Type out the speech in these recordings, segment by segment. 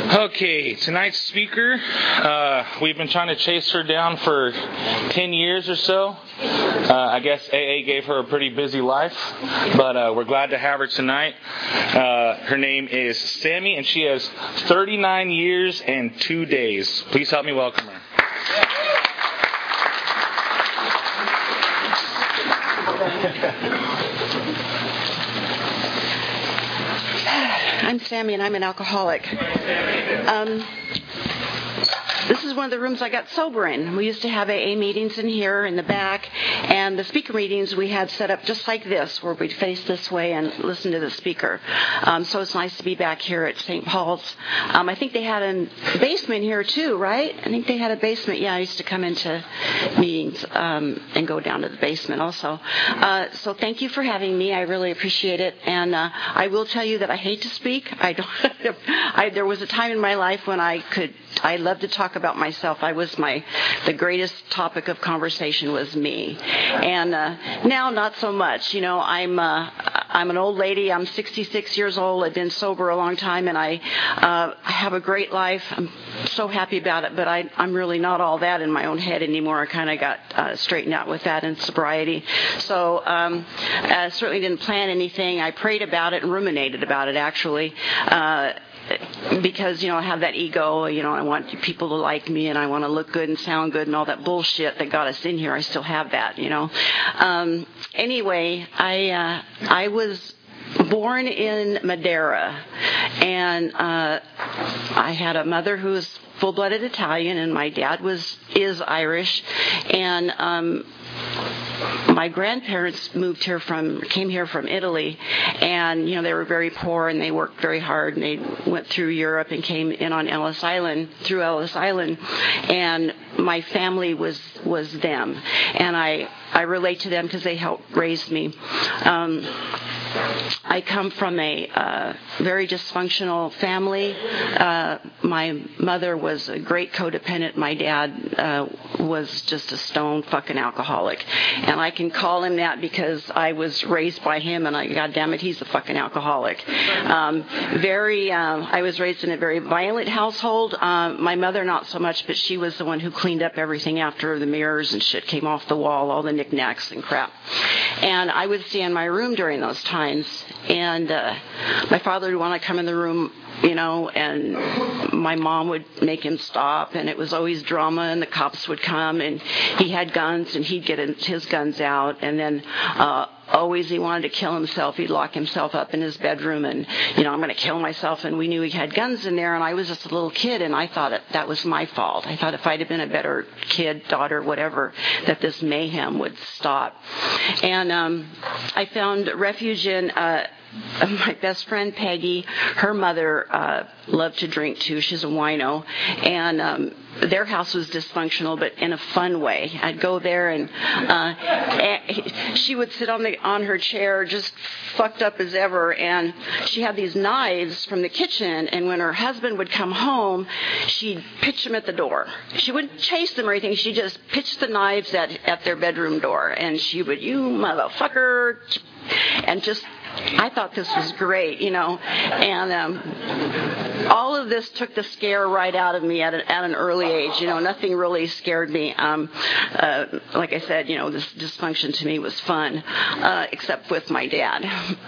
Okay, tonight's speaker, we've been trying to chase her down for 10 years or so. I guess AA gave her a pretty busy life, but we're glad to have her tonight. Her name is Sammy, and she has 39 years and 2 days. Please help me welcome her. I'm Sammy, and I'm an alcoholic. This is one of the rooms I got sober in. We used to have AA meetings in here in the back, and the speaker meetings we had set up just like this, where we'd face this way and listen to the speaker. So it's nice to be back here at St. Paul's. I think they had a basement here too, right? I think they had a basement. Yeah, I used to come into meetings and go down to the basement also. So thank you for having me. I really appreciate it. And I will tell you that I hate to speak. There was a time in my life when I loved to talk about myself. The greatest topic of conversation was me. And now not so much. You know, I'm an old lady. I'm 66 years old. I've been sober a long time, and I have a great life. I'm so happy about it, but I'm really not all that in my own head anymore. I kind of got straightened out with that in sobriety. So I certainly didn't plan anything. I prayed about it and ruminated about it, actually. Because, I have that ego, I want people to like me, and I want to look good and sound good and all that bullshit that got us in here. I still have that, Anyway, I was born in Madeira, and I had a mother who was full-blooded Italian, and my dad is Irish, and my grandparents came here from Italy, and they were very poor, and they worked very hard, and they went through Europe and came in on Ellis Island, and my family was them, and I relate to them because they helped raise me. I come from a very dysfunctional family. My mother was a great codependent. My dad was just a stone fucking alcoholic. And I can call him that because I was raised by him, and God damn it, he's a fucking alcoholic. I was raised in a very violent household. My mother not so much, but she was the one who cleaned up everything after the mirrors and shit came off the wall, all the knickknacks and crap. And I would stay in my room during those times. And my father would want to come in the room, and my mom would make him stop, and it was always drama, and the cops would come, and he had guns, and he'd get his guns out, and then always he wanted to kill himself. He'd lock himself up in his bedroom, and, I'm going to kill myself, and we knew he had guns in there, and I was just a little kid, and I thought that was my fault. I thought if I'd have been a better kid, daughter, whatever, that this mayhem would stop. And I found refuge in my best friend Peggy. Her mother loved to drink too. She's a wino, and their house was dysfunctional, but in a fun way. I'd go there, and she would sit on her chair, just fucked up as ever, and she had these knives from the kitchen. And when her husband would come home, she'd pitch them at the door. She wouldn't chase them or anything. She just pitched the knives at their bedroom door, and she would, "You motherfucker," and just. I thought this was great, and all of this took the scare right out of me at an early age. Nothing really scared me. Like I said, this dysfunction to me was fun, except with my dad.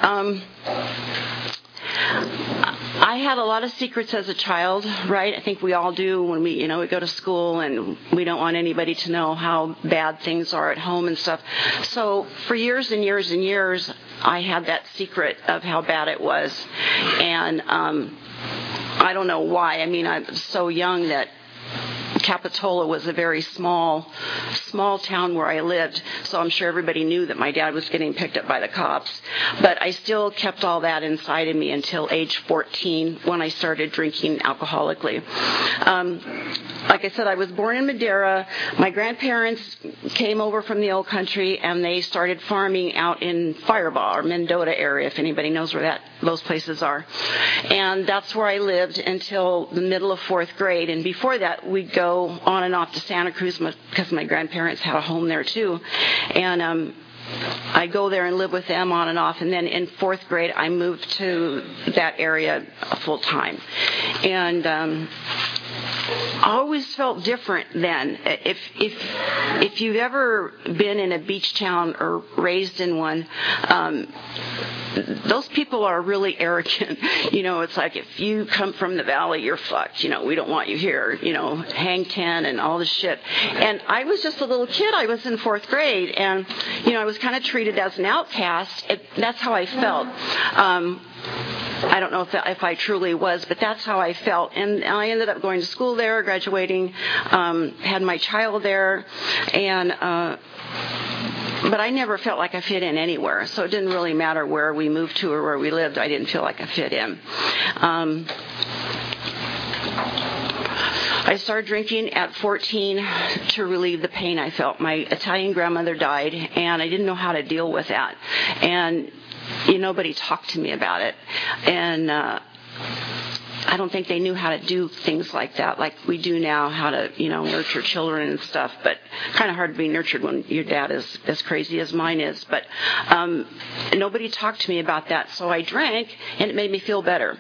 I had a lot of secrets as a child, right? I think we all do when we go to school, and we don't want anybody to know how bad things are at home and stuff. So for years and years and years, I had that secret of how bad it was. And I don't know why. I mean, I'm so young that Capitola was a very small town where I lived, so I'm sure everybody knew that my dad was getting picked up by the cops. But I still kept all that inside of me until age 14, when I started drinking alcoholically. Like I said, I was born in Madeira. My grandparents came over from the old country, and they started farming out in Firebaugh or Mendota area, if anybody knows where those places are. And that's where I lived until the middle of 4th grade. And before that, we'd go on and off to Santa Cruz because my grandparents had a home there too. And I go there and live with them on and off. And then in 4th grade, I moved to that area full time. And I always felt different then. If you've ever been in a beach town or raised in one, those people are really arrogant. It's like, if you come from the valley, you're fucked. We don't want you here. Hang 10 and all this shit. And I was just a little kid. I was in 4th grade, and I was kind of treated as an outcast. That's how I felt. I don't know if I truly was, but that's how I felt. And I ended up going to school there, graduating, had my child there, and but I never felt like I fit in anywhere. So it didn't really matter where we moved to or where we lived. I didn't feel like I fit in. I started drinking at 14 to relieve the pain I felt. My Italian grandmother died, and I didn't know how to deal with that. And nobody talked to me about it. And I don't think they knew how to do things like that, like we do now, how to, nurture children and stuff. But kind of hard to be nurtured when your dad is as crazy as mine is. But nobody talked to me about that. So I drank, and it made me feel better.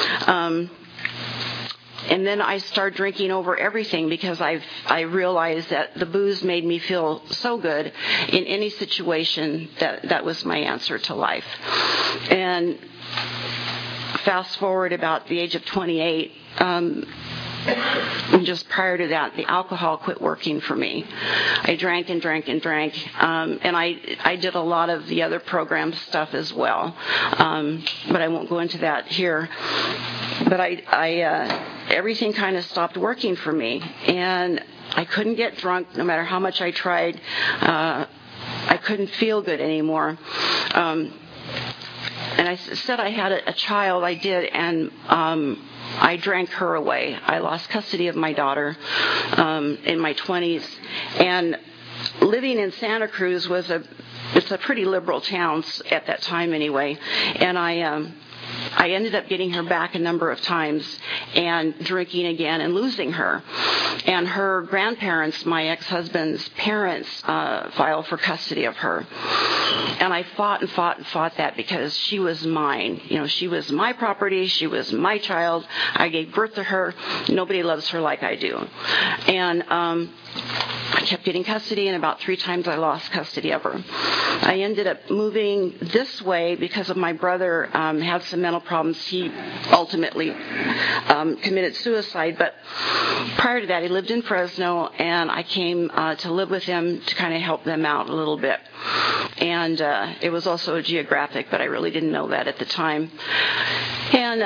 And then I started drinking over everything because I realized that the booze made me feel so good in any situation that was my answer to life. And fast forward about the age of 28, and just prior to that, the alcohol quit working for me. I drank and drank and drank, and I did a lot of the other program stuff as well, but I won't go into that here. But everything kind of stopped working for me, and I couldn't get drunk no matter how much I tried. I couldn't feel good anymore. And I said I had a child. I did, and I drank her away. I lost custody of my daughter in my 20s, and living in Santa Cruz it's a pretty liberal town at that time anyway, and I ended up getting her back a number of times and drinking again and losing her. And her grandparents, my ex-husband's parents, filed for custody of her. And I fought and fought and fought that because she was mine. She was my property. She was my child. I gave birth to her. Nobody loves her like I do. And I kept getting custody, and about 3 times I lost custody of her. I ended up moving this way because of my brother had some mental problems. He ultimately committed suicide, but prior to that, he lived in Fresno, and I came to live with him to kind of help them out a little bit. And it was also geographic, but I really didn't know that at the time. And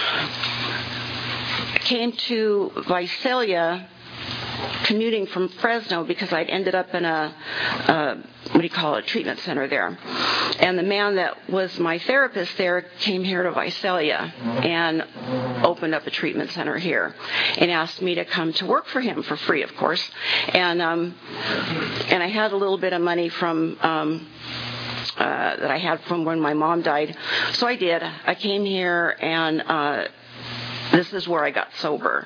I came to Visalia, commuting from Fresno, because I'd ended up in a treatment center there. And the man that was my therapist there came here to Visalia and opened up a treatment center here and asked me to come to work for him for free, of course. And I had a little bit of money from that I had from when my mom died. So I did. I came here, and this is where I got sober.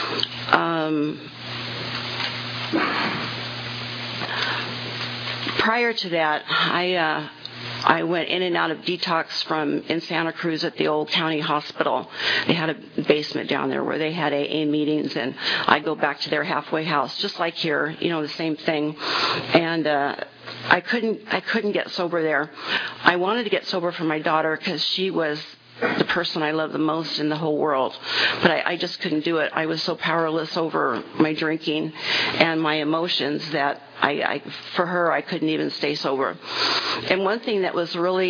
Prior to that, I went in and out of detox in Santa Cruz at the old county hospital. They had a basement down there where they had AA meetings, and I'd go back to their halfway house, just like here, the same thing. And I couldn't get sober there. I wanted to get sober for my daughter because she was the person I love the most in the whole world. But I just couldn't do it. I was so powerless over my drinking and my emotions that for her, I couldn't even stay sober. And one thing that was really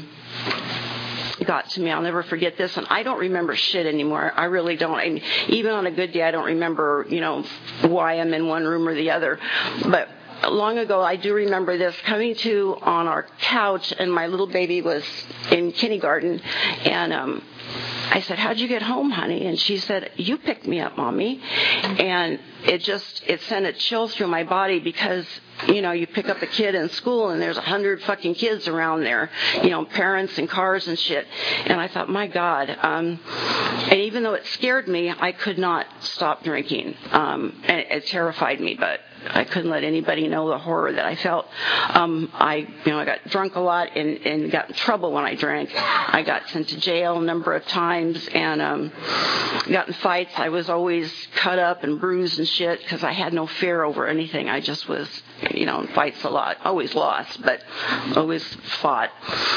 got to me, I'll never forget this, and I don't remember shit anymore. I really don't. Even on a good day, I don't remember, why I'm in one room or the other. But long ago, I do remember this, coming to on our couch, and my little baby was in kindergarten, and I said, "How'd you get home, honey?" And she said, "You picked me up, Mommy." And it sent a chill through my body because you pick up a kid in school and there's 100 fucking kids around there, parents and cars and shit. And I thought, my God. And even though it scared me, I could not stop drinking. And it terrified me, but I couldn't let anybody know the horror that I felt. I got drunk a lot and got in trouble when I drank. I got sent to jail a number of times and got in fights. I was always cut up and bruised and shit because I had no fear over anything. I just was, in fights a lot. Always lost, but always fought.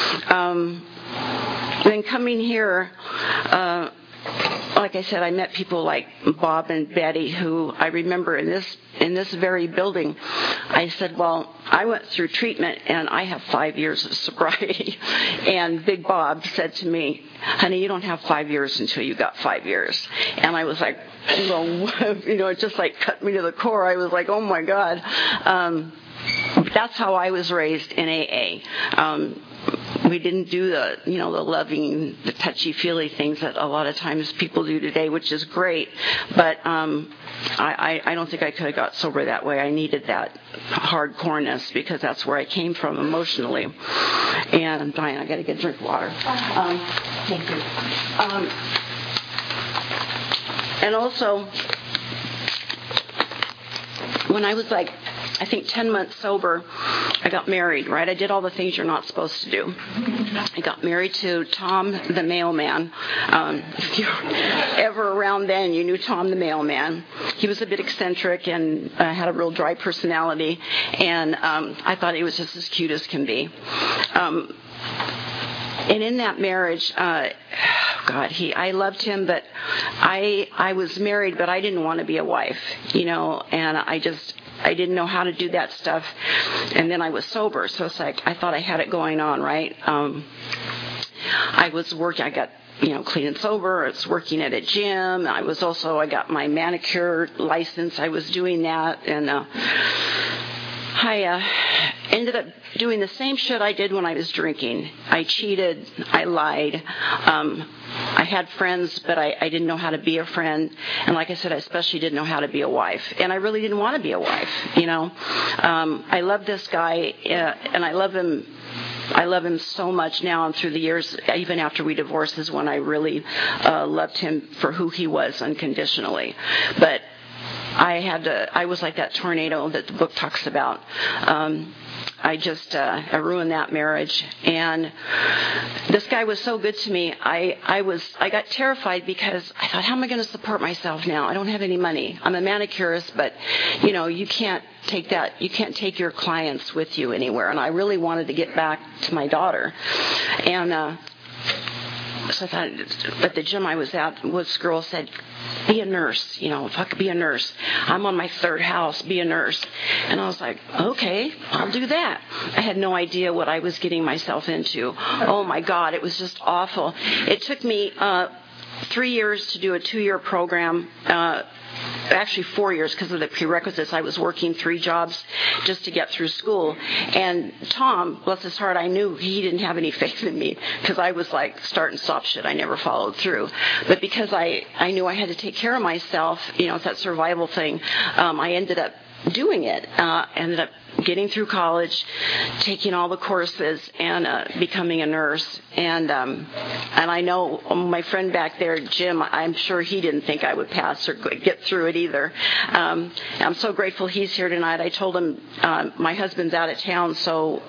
Then coming here, like I said, I met people like Bob and Betty, who I remember in this very building. I said, well, I went through treatment and I have 5 years of sobriety. And Big Bob said to me, honey, you don't have 5 years until you got 5 years. And I was like, it just like cut me to the core. I was like, oh my God. That's how I was raised in AA. We didn't do the loving, the touchy-feely things that a lot of times people do today, which is great. But I don't think I could have got sober that way. I needed that hardcoreness because that's where I came from emotionally. And I'm dying. I got to get a drink of water. Thank you. And also, when I was like, I think 10 months sober, I got married, right? I did all the things you're not supposed to do. I got married to Tom the mailman. If you were ever around then, you knew Tom the mailman. He was a bit eccentric and had a real dry personality, and I thought he was just as cute as can be. And in that marriage, God, I loved him, but I was married, but I didn't want to be a wife, and I didn't know how to do that stuff. And then I was sober, so it's like I thought I had it going on, right? I was working, I got clean and sober. I was working at a gym. I got my manicure license. I was doing that, and I ended up doing the same shit I did when I was drinking. I cheated. I lied. I had friends, but I didn't know how to be a friend. And like I said, I especially didn't know how to be a wife. And I really didn't want to be a wife, I love this guy, and I love him. I love him so much now, and through the years, even after we divorced, is when I really loved him for who he was unconditionally. But I was like that tornado that the book talks about. I ruined that marriage. And this guy was so good to me. I got terrified because I thought, how am I going to support myself now? I don't have any money. I'm a manicurist, but you can't take your clients with you anywhere. And I really wanted to get back to my daughter. And, so I thought, at the gym I was at, this girl said, be a nurse, if I could be a nurse. I'm on my third house, be a nurse. And I was like, okay, I'll do that. I had no idea what I was getting myself into. Oh my God, it was just awful. It took me 3 years to do a 2-year program. Actually 4 years because of the prerequisites. I was working 3 jobs just to get through school. And Tom, bless his heart, I knew he didn't have any faith in me because I was like start and stop shit. I never followed through. But because I knew I had to take care of myself, it's that survival thing, I ended up doing it. Ended up getting through college, taking all the courses, and becoming a nurse. And I know my friend back there, Jim, I'm sure he didn't think I would pass or get through it either. I'm so grateful he's here tonight. I told him my husband's out of town, so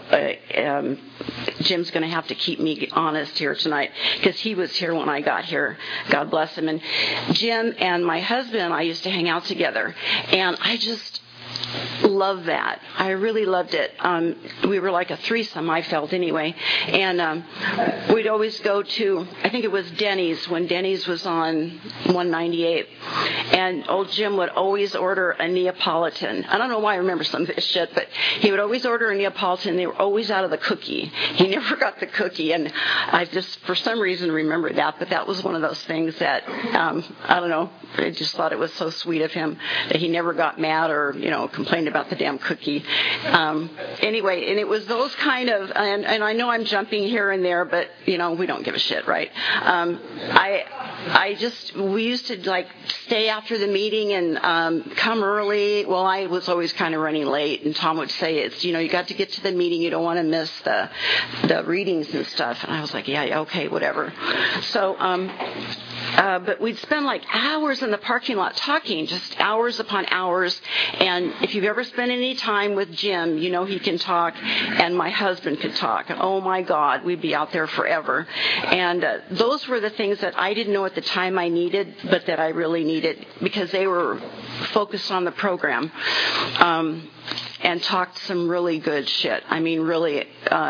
Jim's going to have to keep me honest here tonight because he was here when I got here. God bless him. And Jim and my husband and I used to hang out together, and I just love that. I really loved it. We were like a threesome, I felt anyway. And we'd always go to, I think it was Denny's, when Denny's was on 198. And old Jim would always order a Neapolitan. I don't know why I remember some of this shit, but he would always order a Neapolitan. They were always out of the cookie. He never got the cookie. And I just, for some reason, remember that. But that was one of those things that, I don't know, I just thought it was so sweet of him that he never got mad or, complained about the damn cookie. Anyway, and it was those kind of, and I know I'm jumping here and there, but, we don't give a shit, right? We used to, stay after the meeting and come early. Well, I was always kind of running late, and Tom would say, it's, you got to get to the meeting. You don't want to miss the readings and stuff. And I was like, yeah, okay, whatever. So, but we'd spend like hours in the parking lot talking, just hours upon hours. And if you've ever spent any time with Jim, he can talk, and my husband could talk. And oh my God, we'd be out there forever. And those were the things that I didn't know at the time I needed, but that I really needed, because they were focused on the program and talked some really good shit. I mean, really.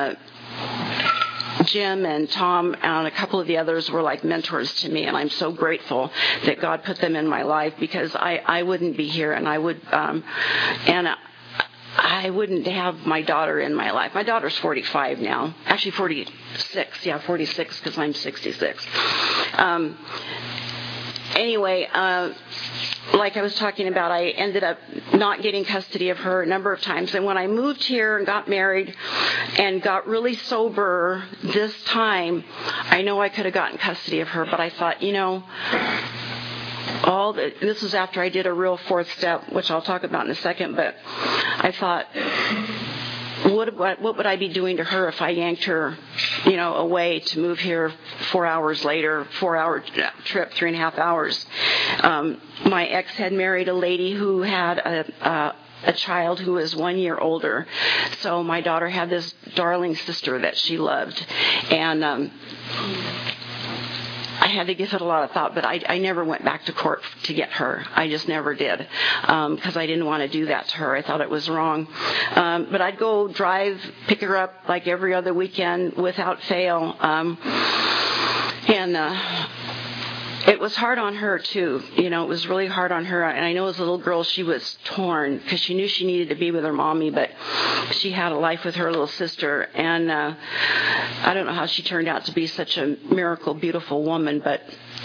Jim and Tom and a couple of the others were like mentors to me, and I'm so grateful that God put them in my life, because I wouldn't be here, and I wouldn't have my daughter in my life. My daughter's 45 now. Actually 46. Yeah, 46, because I'm 66. Anyway, like I was talking about, I ended up not getting custody of her a number of times. And when I moved here and got married and got really sober this time, I know I could have gotten custody of her, but I thought, this was after I did a real fourth step, which I'll talk about in a second, but I thought, what would I be doing to her if I yanked her, away to move here 4 hours later, 4-hour trip, 3.5 hours. My ex had married a lady who had a child who was 1 year older. So my daughter had this darling sister that she loved. And I had to give it a lot of thought, but I never went back to court to get her. I just never did, because I didn't want to do that to her. I thought it was wrong. But I'd go drive, pick her up like every other weekend without fail. It was hard on her, too. It was really hard on her. And I know as a little girl she was torn, because she knew she needed to be with her mommy, but she had a life with her little sister. And I don't know how she turned out to be such a miracle, beautiful woman, but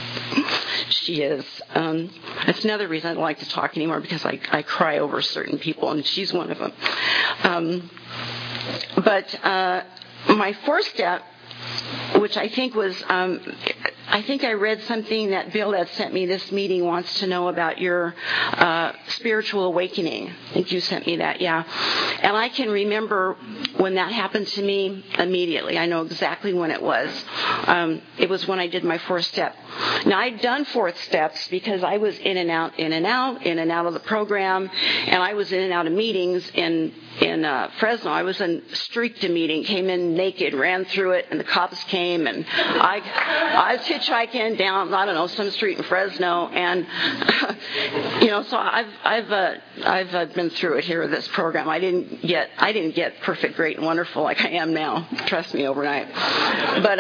she is. That's another reason I don't like to talk anymore, because I cry over certain people, and she's one of them. But my fourth step, which I think was, I think I read something that Bill that sent me this meeting wants to know about your spiritual awakening. I think you sent me that, yeah. And I can remember when that happened to me immediately. I know exactly when it was. It was when I did my fourth step. Now, I'd done fourth steps because I was in and out of the program, and I was in and out of meetings in Fresno. I was in streaked a meeting, came in naked, ran through it, and the cops came, and I was hitchhiking down, I don't know, some street in Fresno, and so I've been through it here with this program. I didn't get perfect, great, and wonderful like I am now. Trust me, overnight. But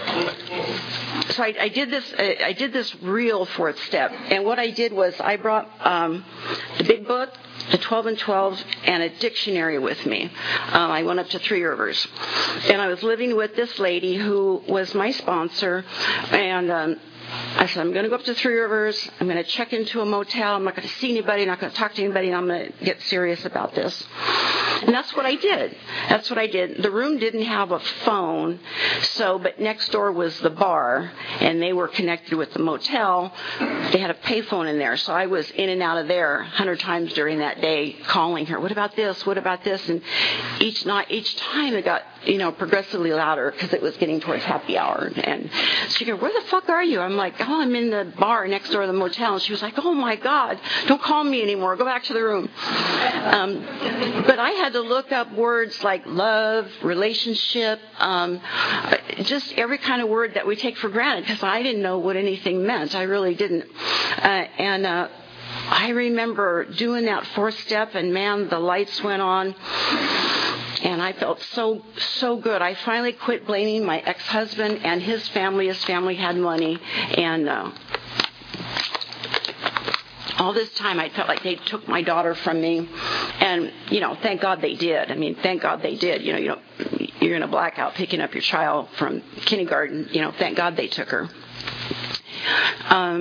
so I did this real fourth step, and what I did was I brought the big book, the 12 and 12, and a dictionary with me. I went up to Three Rivers, and I was living with this lady who was my sponsor, and I said, I'm going to go up to Three Rivers. I'm going to check into a motel. I'm not going to see anybody. I'm not going to talk to anybody. And I'm going to get serious about this. And that's what I did. The room didn't have a phone, but next door was the bar, and they were connected with the motel. They had a payphone in there, so I was in and out of there 100 times during that day, calling her. What about this? What about this? And each time it got progressively louder, because it was getting towards happy hour. And she goes, where the fuck are you? I'm like, oh, I'm in the bar next door to the motel. And she was like, oh my God, don't call me anymore. Go back to the room. But I had to look up words like love, relationship, just every kind of word that we take for granted, because I didn't know what anything meant. I really didn't. I remember doing that fourth step, and man, the lights went on. And I felt so good. I finally quit blaming my ex-husband and his family. His family had money. And all this time I felt like they took my daughter from me. And, thank God they did. I mean, thank God they did. You're in a blackout picking up your child from kindergarten. Thank God they took her.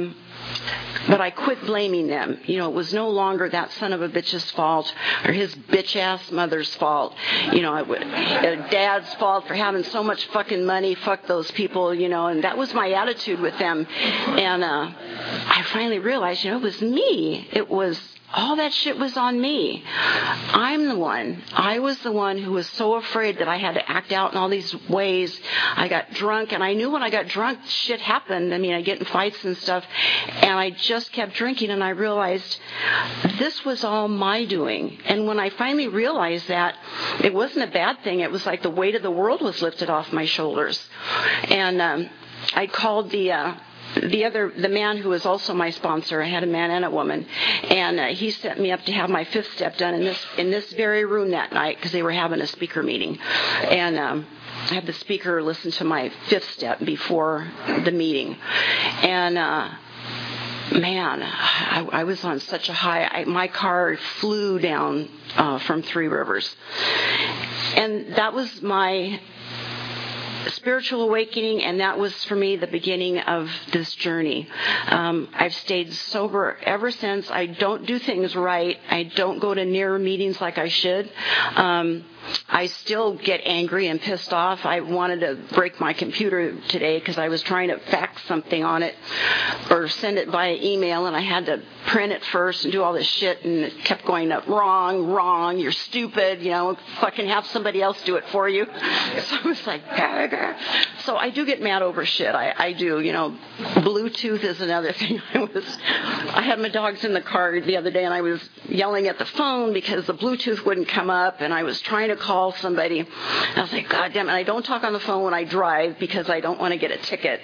But I quit blaming them. You know, it was no longer that son of a bitch's fault or his bitch-ass mother's fault. You know, dad's fault for having so much fucking money. Fuck those people, you know, and that was my attitude with them. And I finally realized, you know, it was me. It was all that shit was on me. I'm the one. I was the one who was so afraid that I had to act out in all these ways. I got drunk, and I knew when I got drunk, shit happened. I mean, I get in fights and stuff, and I just kept drinking, and I realized this was all my doing. And when I finally realized that, it wasn't a bad thing. It was like the weight of the world was lifted off my shoulders. And I called the man who was also my sponsor. I had a man and a woman, and he set me up to have my 5th step done in this very room that night because they were having a speaker meeting, and I had the speaker listen to my 5th step before the meeting, and man, I was on such a high. My car flew down from Three Rivers, and that was my spiritual awakening, and that was for me the beginning of this journey. I've stayed sober ever since. I don't do things right. I don't go to near meetings like I should. I still get angry and pissed off. I wanted to break my computer today because I was trying to fax something on it or send it via email, and I had to print it first and do all this shit, and it kept going up, wrong, you're stupid, you know, fucking have somebody else do it for you. So I was like, so I do get mad over shit. I do, you know. Bluetooth is another thing. I had my dogs in the car the other day, and I was yelling at the phone because the Bluetooth wouldn't come up, and I was trying to call somebody. I was like, God damn it, I don't talk on the phone when I drive because I don't want to get a ticket.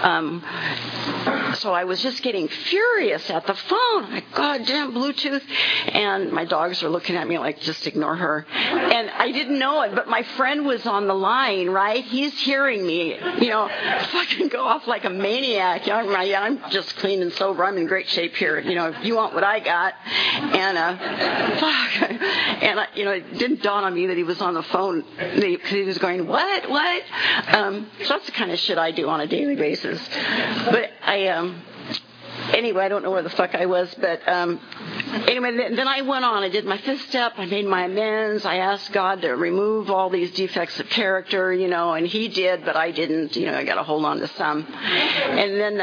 So I was just getting furious at the phone. Like, God damn Bluetooth. And my dogs are looking at me like, just ignore her. And I didn't know it, but my friend was on the line, right? He's hearing me, you know, fucking go off like a maniac. You know, I'm just clean and sober. I'm in great shape here. You know, if you want what I got. And, you know, it didn't dawn on me that he was on the phone because he was going, what? So that's the kind of shit I do on a daily basis. But anyway, I don't know where the fuck I was, but anyway, then I went on. I did my 5th step. I made my amends. I asked God to remove all these defects of character, you know, and He did, but I didn't. You know, I got to hold on to some. And then,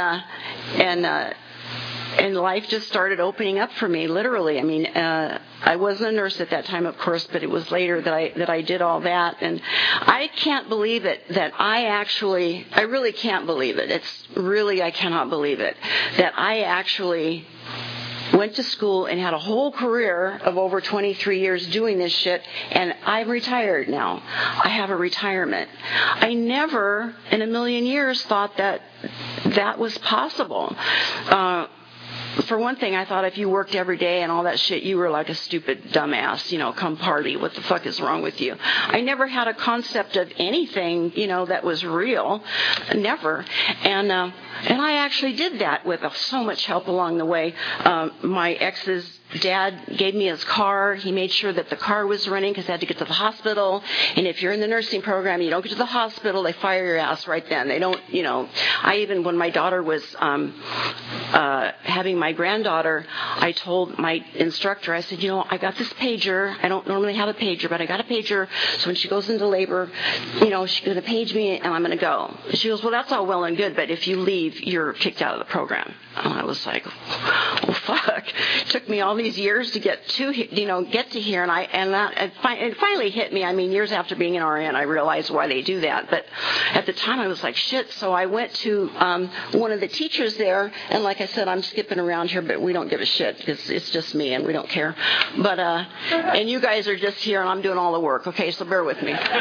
and life just started opening up for me, literally. I mean, I wasn't a nurse at that time, of course, but it was later that I did all that. And I can't believe it that I really can't believe it. I cannot believe it that I actually went to school and had a whole career of over 23 years doing this shit, and I'm retired now. I have a retirement. I never in a million years thought that was possible. For one thing, I thought if you worked every day and all that shit, you were like a stupid dumbass, you know, come party. What the fuck is wrong with you? I never had a concept of anything, you know, that was real. Never. And I actually did that with so much help along the way. My ex's dad gave me his car. He made sure that the car was running because I had to get to the hospital. And if you're in the nursing program, you don't get to the hospital, they fire your ass right then. They don't, you know. When my daughter was having my granddaughter, I told my instructor, I said, you know, I got this pager. I don't normally have a pager, but I got a pager. So when she goes into labor, you know, she's going to page me and I'm going to go. She goes, well, that's all well and good, but if you leave, you're kicked out of the program. And I was like, oh, fuck. It took me all these years to get to here, and it finally hit me. I mean, years after being an RN, I realized why they do that. But at the time, I was like, shit. So I went to one of the teachers there, and like I said, I'm skipping around here, but we don't give a shit because it's just me, and we don't care. But and you guys are just here, and I'm doing all the work. Okay, so bear with me. So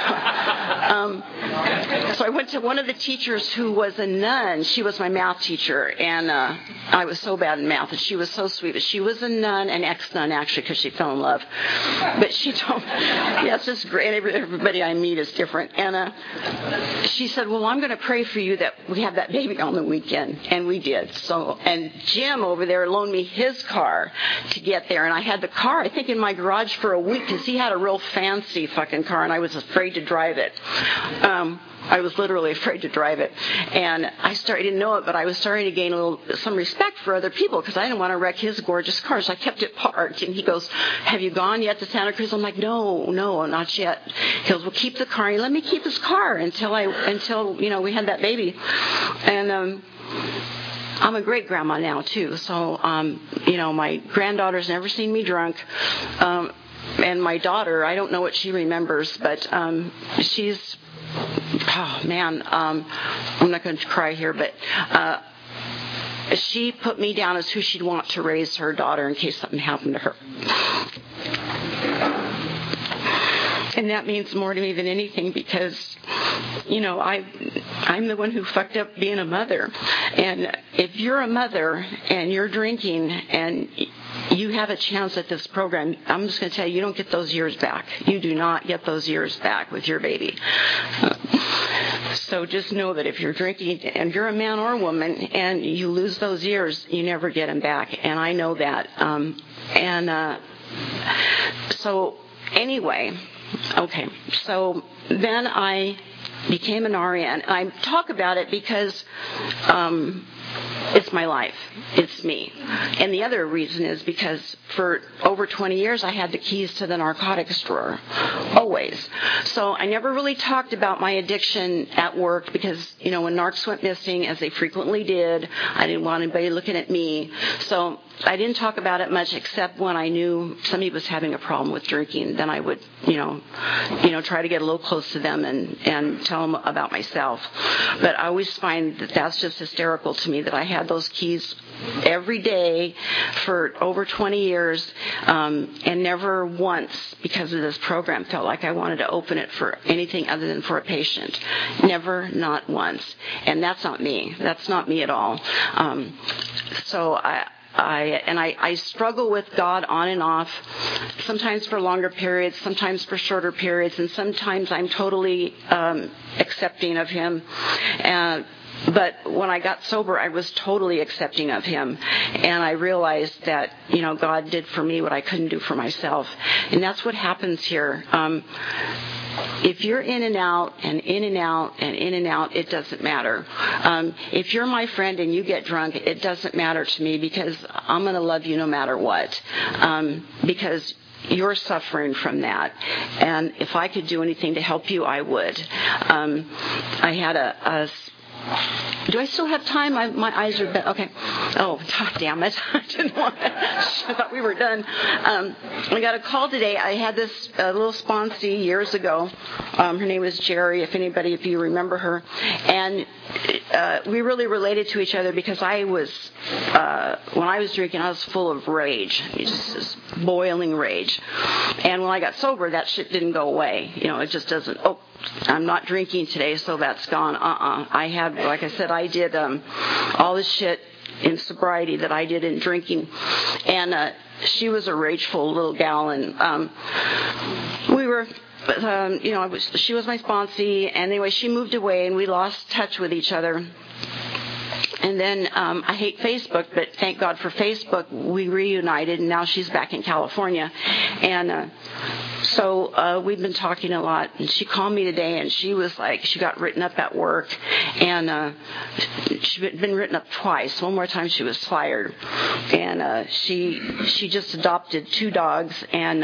I went to one of the teachers who was a nun. She was my math teacher, and I was so bad in math, and she was so sweet. But she was a nun, an ex-nun actually, because she fell in love. But she told me, yeah, it's just great. Everybody I meet is different. And she said, well, I'm going to pray for you that we have that baby on the weekend. And we did. So, and Jim over there loaned me his car to get there. And I had the car, I think, in my garage for a week because he had a real fancy fucking car, and I was afraid to drive it. I was literally afraid to drive it. And I didn't know it, but I was starting to gain some respect for other people because I didn't want to wreck his gorgeous car. So I kept it parked. And he goes, have you gone yet to Santa Cruz? I'm like, no, not yet. He goes, well, keep the car. He let me keep his car until we had that baby. And, I'm a great grandma now too. So, my granddaughter's never seen me drunk. And my daughter, I don't know what she remembers, but, she's, oh man, I'm not going to cry here, but she put me down as who she'd want to raise her daughter in case something happened to her. And that means more to me than anything because, I'm the one who fucked up being a mother. And if you're a mother and you're drinking and you have a chance at this program, I'm just going to tell you don't get those years back. You do not get those years back with your baby. So just know that if you're drinking and you're a man or a woman and you lose those years, you never get them back. And I know that. So anyway, okay. So then I became an RN. I talk about it because it's my life. It's me. And the other reason is because for over 20 years, I had the keys to the narcotics drawer. Always. So I never really talked about my addiction at work because, when narcs went missing, as they frequently did, I didn't want anybody looking at me. So I didn't talk about it much except when I knew somebody was having a problem with drinking. Then I would, try to get a little close to them and tell them about myself. But I always find that that's just hysterical to me that I had those keys every day for over 20 years and never once, because of this program, felt like I wanted to open it for anything other than for a patient. Never, not once. And that's not me. That's not me at all. So I struggle with God on and off, sometimes for longer periods, sometimes for shorter periods, and sometimes I'm totally accepting of Him. But when I got sober, I was totally accepting of Him. And I realized that, God did for me what I couldn't do for myself. And that's what happens here. If you're in and out and in and out and in and out, it doesn't matter. If you're my friend and you get drunk, it doesn't matter to me because I'm going to love you no matter what. Because you're suffering from that. And if I could do anything to help you, I would. I had do I still have time? My eyes are okay. Oh, damn it. I thought we were done. I got a call today. I had this little sponsee years ago. Her name was Jerry, if you remember her. And we really related to each other because when I was drinking, I was full of rage. Just this boiling rage. And when I got sober, that shit didn't go away. It just doesn't. Oh, I'm not drinking today, so that's gone. I had, like I said, I did all this shit in sobriety that I did in drinking. And she was a rageful little gal, and we were... she was my sponsee, and anyway, she moved away, and we lost touch with each other. And then I hate Facebook, but thank God for Facebook, we reunited, and now she's back in California. And so we've been talking a lot. And she called me today, and she was like, she got written up at work, and she'd been written up twice. One more time she was fired. And she just adopted 2 dogs and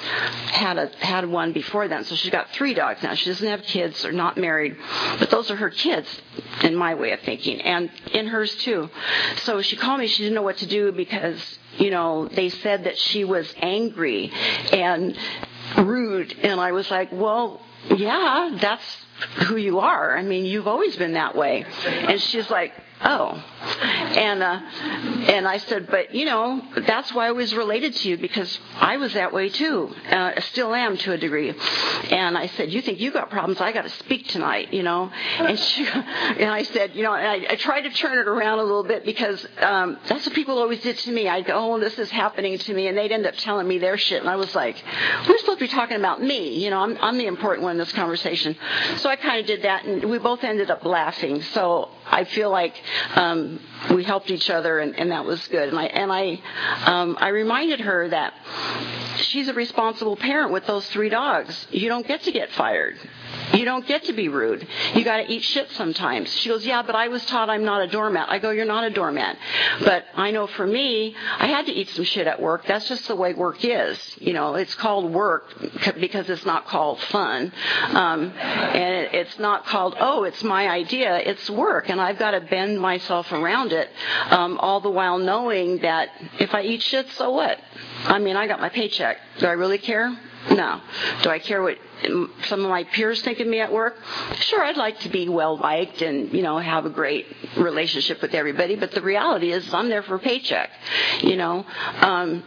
had one before then. So she's got 3 dogs now. She doesn't have kids or not married, but those are her kids in my way of thinking, and in hers too. So she called me. She didn't know what to do because, they said that she was angry and rude. And I was like, well, yeah, that's who you are. I mean, you've always been that way. And she's like, oh. And I said, but that's why I was related to you, because I was that way too. Still am to a degree. And I said, you think you got problems? I got to speak tonight, And I said, I tried to turn it around a little bit because that's what people always did to me. I'd go, oh, this is happening to me, and they'd end up telling me their shit. And I was like, we're supposed to be talking about me. I'm the important one in this conversation. So I kind of did that, and we both ended up laughing. So I feel like we helped each other, and that was good. And I reminded her that she's a responsible parent with those 3 dogs. You don't get to get fired. You don't get to be rude. You got to eat shit sometimes. She goes, yeah, but I was taught I'm not a doormat. I go, you're not a doormat. But I know for me, I had to eat some shit at work. That's just the way work is. It's called work because it's not called fun. And it's not called, oh, it's my idea. It's work. And I've got to bend myself around it, all the while knowing that if I eat shit, so what? I mean, I got my paycheck. Do I really care? No. Do I care what some of my peers think of me at work? Sure, I'd like to be well liked and, have a great relationship with everybody, but the reality is I'm there for a paycheck, and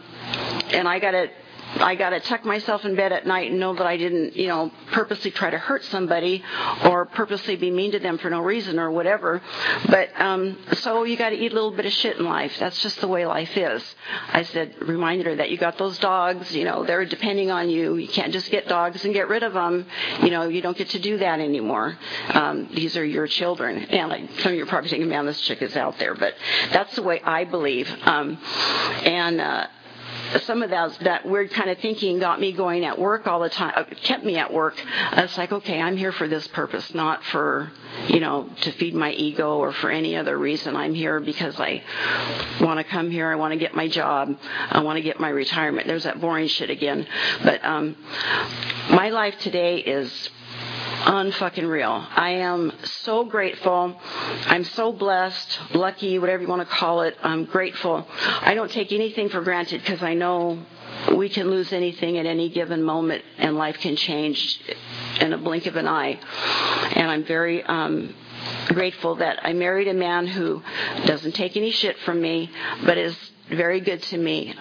I gotta tuck myself in bed at night and know that I didn't, purposely try to hurt somebody or purposely be mean to them for no reason or whatever. But so you gotta eat a little bit of shit in life. That's just the way life is. I reminded her that you got those dogs, they're depending on you. You can't just get dogs and get rid of them. You don't get to do that anymore. These are your children. And some of you are probably thinking, man, this chick is out there. But that's the way I believe. Some of that weird kind of thinking got me going at work all the time, kept me at work. It's like, okay, I'm here for this purpose, not for, to feed my ego or for any other reason. I'm here because I want to come here. I want to get my job. I want to get my retirement. There's that boring shit again. But my life today is unfucking real. I am so grateful. I'm so blessed, lucky, whatever you want to call it. I'm grateful. I don't take anything for granted because I know we can lose anything at any given moment and life can change in a blink of an eye. And I'm very grateful that I married a man who doesn't take any shit from me, but is very good to me.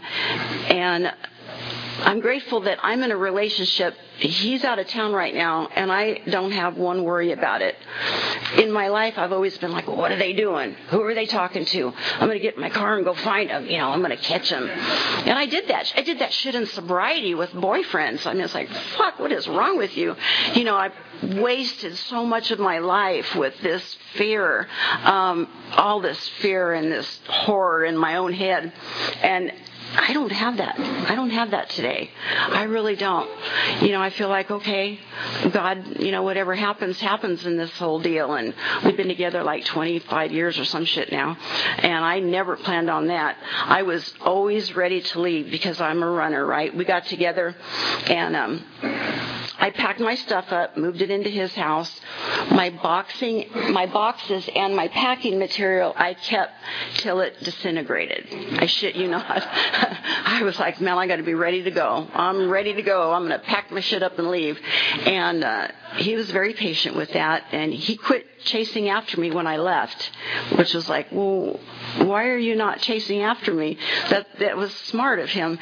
And I'm grateful that I'm in a relationship. He's out of town right now, and I don't have one worry about it. In my life, I've always been like, well, what are they doing? Who are they talking to? I'm going to get in my car and go find them. I'm going to catch them. And I did that. I did that shit in sobriety with boyfriends. I mean, it's like, fuck, what is wrong with you? I've wasted so much of my life with this fear, all this fear and this horror in my own head. And I don't have that. I don't have that today. I really don't. I feel like, okay, God, whatever happens in this whole deal. And we've been together like 25 years or some shit now. And I never planned on that. I was always ready to leave because I'm a runner, right? We got together and I packed my stuff up, moved it into his house. My boxes and my packing material I kept till it disintegrated. I shit you not. I was like, man, I got to be ready to go. I'm ready to go. I'm going to pack my shit up and leave. And he was very patient with that. And he quit chasing after me when I left, which was like, well, why are you not chasing after me? That was smart of him.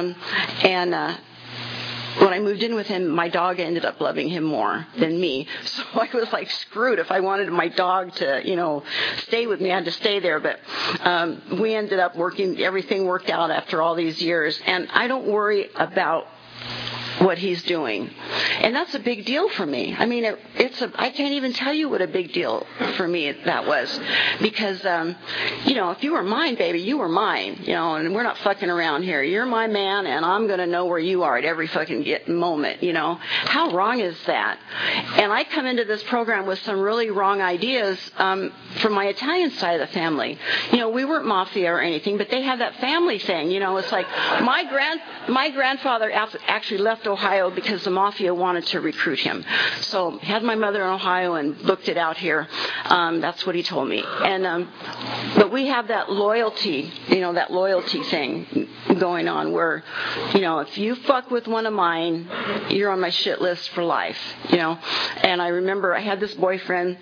When I moved in with him, my dog ended up loving him more than me. So I was like screwed. If I wanted my dog to, stay with me, I had to stay there. But we ended up everything worked out after all these years. And I don't worry about what he's doing. And that's a big deal for me. I mean, I can't even tell you what a big deal for me that was. Because, if you were mine, baby, you were mine, and we're not fucking around here. You're my man, and I'm going to know where you are at every fucking moment, How wrong is that? And I come into this program with some really wrong ideas from my Italian side of the family. We weren't mafia or anything, but they have that family thing. It's like my grandfather actually left Ohio because the mafia wanted to recruit him. So had my mother in Ohio and booked it out here. That's what he told me. And but we have that loyalty thing going on where, if you fuck with one of mine, you're on my shit list for life, And I remember I had this boyfriend,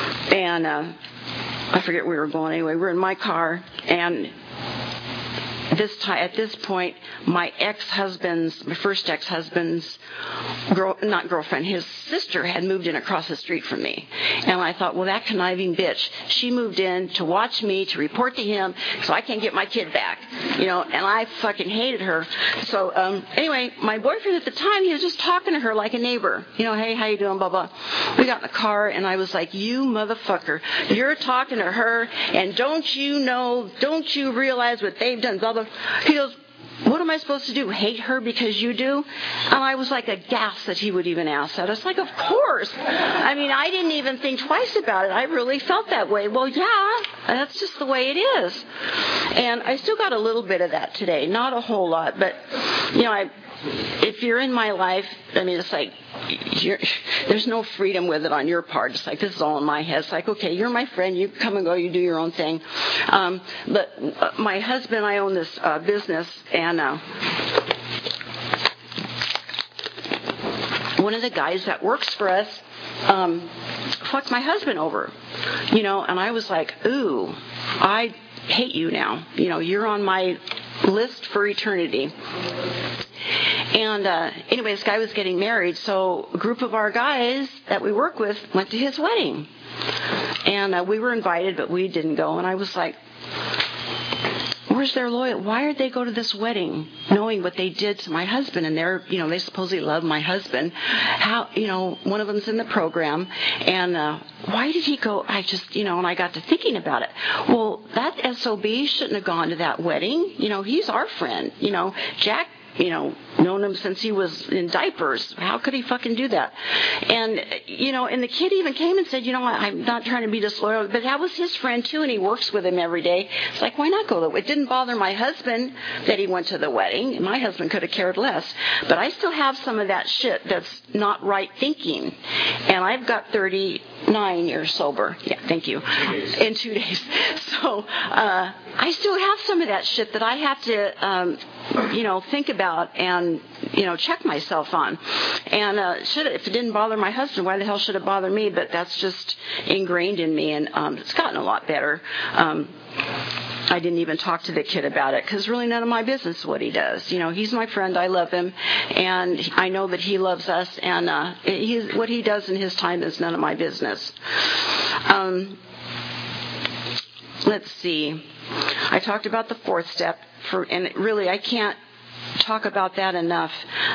and I forget where we were going anyway. We were in my car, and at this point, my first ex-husband's not girlfriend, his sister had moved in across the street from me. And I thought, well, that conniving bitch, she moved in to watch me, to report to him, so I can't get my kid back, and I fucking hated her. So, anyway, my boyfriend at the time, he was just talking to her like a neighbor, hey, how you doing, blah, blah. We got in the car, and I was like, you motherfucker, you're talking to her, and don't you realize what they've done, blah, blah. He goes, what am I supposed to do? Hate her because you do? And I was like aghast that he would even ask that. It's like, of course. I mean, I didn't even think twice about it. I really felt that way. Well, yeah, that's just the way it is. And I still got a little bit of that today. Not a whole lot, but, if you're in my life, I mean, it's like, there's no freedom with it on your part. It's like, this is all in my head. It's like, okay, you're my friend. You come and go. You do your own thing. But my husband and I own this business, and one of the guys that works for us fucked my husband over, and I was like, ooh, I hate you now. You're on my list for eternity. And anyway, this guy was getting married, so a group of our guys that we work with went to his wedding. And we were invited, but we didn't go. And I was like, where's their loyalty? Why did they go to this wedding knowing what they did to my husband? And they supposedly love my husband. How, one of them's in the program. And why did he go? I just, and I got to thinking about it. Well, that SOB shouldn't have gone to that wedding. He's our friend. Jack, known him since he was in diapers. How could he fucking do that? And, and the kid even came and said, I'm not trying to be disloyal, but that was his friend too, and he works with him every day. It's like, why not go? It didn't bother my husband that he went to the wedding. My husband could have cared less. But I still have some of that shit that's not right thinking. And I've got 39 years sober. Yeah, thank you. In 2 days. So, I still have some of that shit that I have to, think about and, check myself on. And if it didn't bother my husband, why the hell should it bother me? But that's just ingrained in me, and it's gotten a lot better. I didn't even talk to the kid about it because really none of my business what he does. He's my friend. I love him, and I know that he loves us. And what he does in his time is none of my business. Let's see. I talked about the fourth step, and really I can't talk about that enough.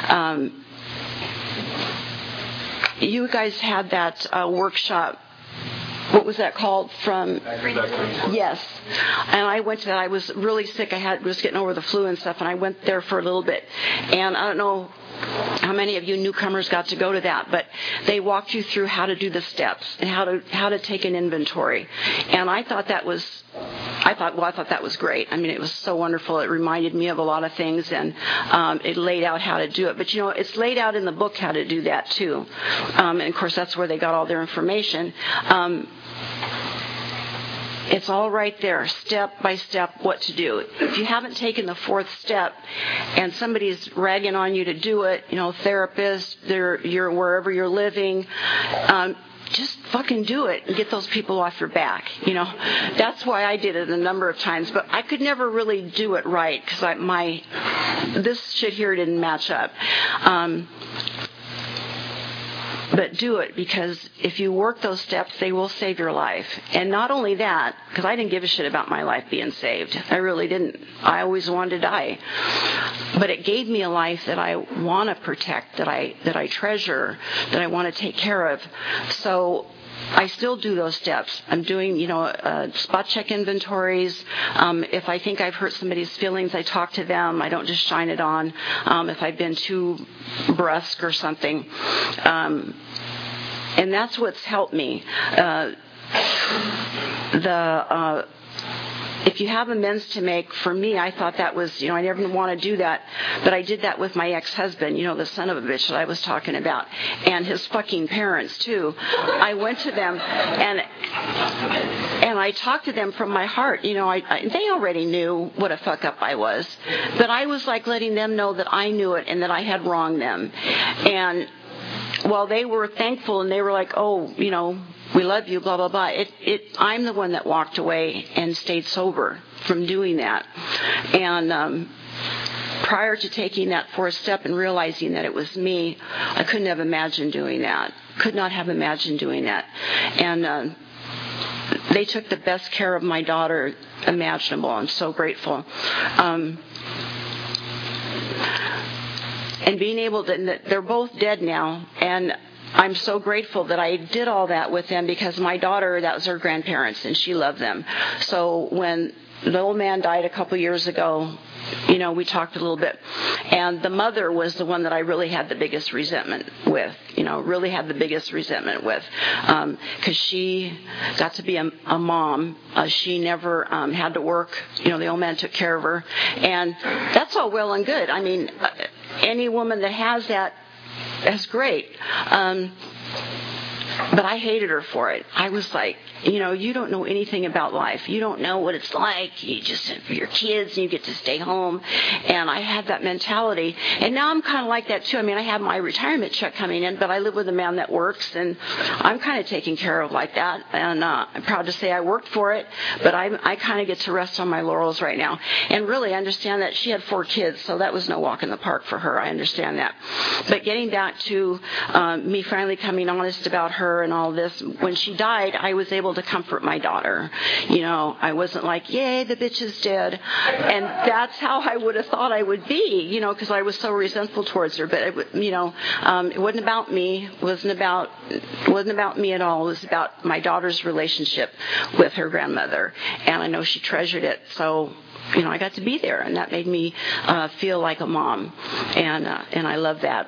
You guys had that workshop. What was that called? Yes. And I went to that. I was really sick. Was getting over the flu and stuff, and I went there for a little bit. And I don't know how many of you newcomers got to go to that, but they walked you through how to do the steps and how to take an inventory. And I thought that was great. I mean, it was so wonderful. It reminded me of a lot of things, and it laid out how to do it. But it's laid out in the book how to do that too. And of course, that's where they got all their information. It's all right there, step by step, what to do. If you haven't taken the fourth step and somebody's ragging on you to do it, therapist, you're wherever you're living, just fucking do it and get those people off your back. That's why I did it a number of times, but I could never really do it right because this shit here didn't match up. But do it, because if you work those steps, they will save your life. And not only that, because I didn't give a shit about my life being saved. I really didn't. I always wanted to die. But it gave me a life that I want to protect, that I treasure, that I want to take care of. So I still do those steps. I'm doing, spot check inventories. If I think I've hurt somebody's feelings, I talk to them. I don't just shine it on. If I've been too brusque or something. And that's what's helped me. If you have amends to make, for me, I thought that was, I never want to do that, but I did that with my ex-husband, the son of a bitch that I was talking about, and his fucking parents, too. I went to them, and I talked to them from my heart. They already knew what a fuck-up I was, but I was like letting them know that I knew it and that I had wronged them. And while they were thankful and they were like, oh, we love you, blah, blah, blah. I'm the one that walked away and stayed sober from doing that. And prior to taking that fourth step and realizing that it was me, I couldn't have imagined doing that. Could not have imagined doing that. And they took the best care of my daughter imaginable. I'm so grateful. And being able to, they're both dead now, and I'm so grateful that I did all that with them, because my daughter, that was her grandparents, and she loved them. So when the old man died a couple years ago, we talked a little bit. And the mother was the one that I really had the biggest resentment with, because she got to be a mom. She never had to work. The old man took care of her. And that's all well and good. I mean, any woman that has that, that's great. But I hated her for it. I was like, you don't know anything about life. You don't know what it's like. You just have your kids and you get to stay home. And I had that mentality. And now I'm kind of like that too. I mean, I have my retirement check coming in, but I live with a man that works, and I'm kind of taken care of like that. And I'm proud to say I worked for it, but I kind of get to rest on my laurels right now. And really, I understand that she had 4 kids, so that was no walk in the park for her. I understand that. But getting back to me finally coming honest about her and all this, when she died, I was able to comfort my daughter. I wasn't like, yay, the bitch is dead. And that's how I would have thought I would be, because I was so resentful towards her. But it wasn't about me. It wasn't about me at all. It was about my daughter's relationship with her grandmother. And I know she treasured it. So I got to be there, and that made me feel like a mom. And I love that.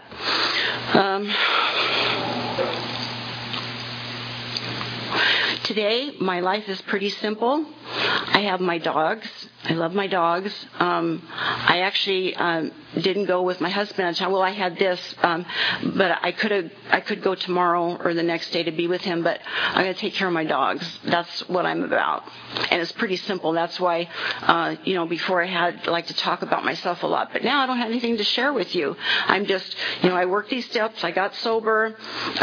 Today, my life is pretty simple. I have my dogs. I love my dogs. I actually didn't go with my husband. Well, I had this, but I could go tomorrow or the next day to be with him. But I'm going to take care of my dogs. That's what I'm about, and it's pretty simple. That's why, before I had like to talk about myself a lot, but now I don't have anything to share with you. I'm just, I worked these steps. I got sober.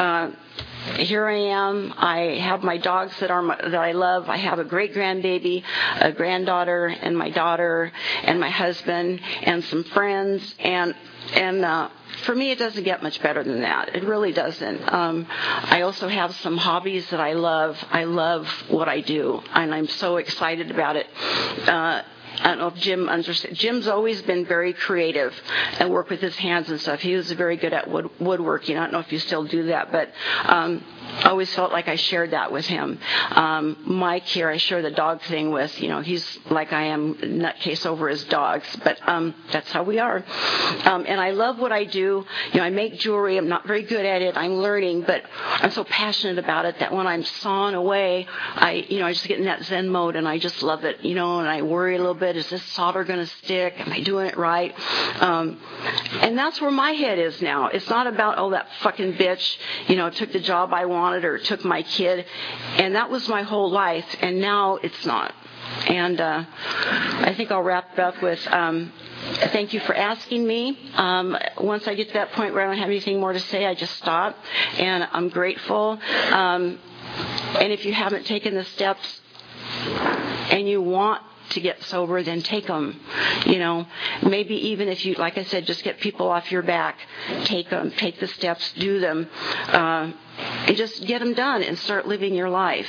Here I am. I have my dogs that I love. I have a great grandbaby, a granddaughter, and my daughter, and my husband, and some friends. And for me, it doesn't get much better than that. It really doesn't. I also have some hobbies that I love. I love what I do, and I'm so excited about it. I don't know if Jim understands. Jim's always been very creative and work with his hands and stuff. He was very good at woodworking. I don't know if you still do that, but I always felt like I shared that with him. Mike here, I share the dog thing with. He's like I am, nutcase over his dogs, but that's how we are. And I love what I do. I make jewelry. I'm not very good at it. I'm learning, but I'm so passionate about it that when I'm sawing away, I just get in that Zen mode, and I just love it. And I worry a little bit. Is this solder going to stick? Am I doing it right? And that's where my head is now. It's not about, that fucking bitch, took the job I wanted or took my kid. And that was my whole life. And now it's not. And I think I'll wrap it up with thank you for asking me. Once I get to that point where I don't have anything more to say, I just stop. And I'm grateful. And if you haven't taken the steps and you want to get sober, then take them. Maybe even if you, like I said, just get people off your back, take them, take the steps, do them, and just get them done and start living your life.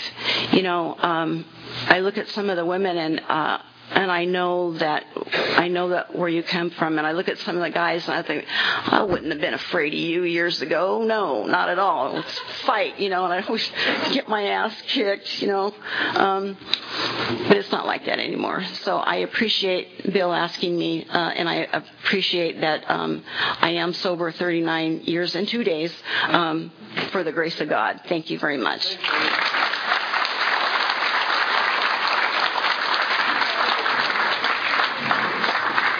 I look at some of the women and I know that where you come from, and I look at some of the guys and I think, I wouldn't have been afraid of you years ago. No, not at all. Let's fight, and I always get my ass kicked, but it's not like that anymore. So I appreciate Bill asking me, and I appreciate that I am sober 39 years and 2 days for the grace of God. Thank you very much.